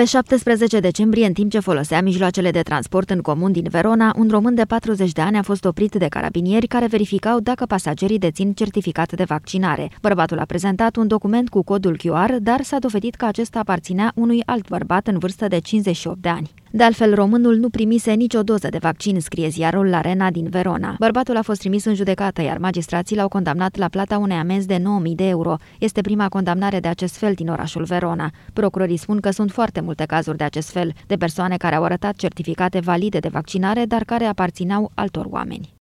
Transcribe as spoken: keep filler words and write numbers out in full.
Pe șaptesprezece decembrie, în timp ce folosea mijloacele de transport în comun din Verona, un român de patruzeci de ani a fost oprit de carabinieri care verificau dacă pasagerii dețin certificat de vaccinare. Bărbatul a prezentat un document cu codul Q R, dar s-a dovedit că acesta aparținea unui alt bărbat în vârstă de cincizeci și opt de ani. De altfel, românul nu primise nicio doză de vaccin, scrie ziarul L'Arena din Verona. Bărbatul a fost trimis în judecată, iar magistrații l-au condamnat la plata unei amenzi de nouă mii de euro. Este prima condamnare de acest fel din orașul Verona. Procurorii spun că sunt foarte multe cazuri de acest fel, de persoane care au arătat certificate valide de vaccinare, dar care aparțineau altor oameni.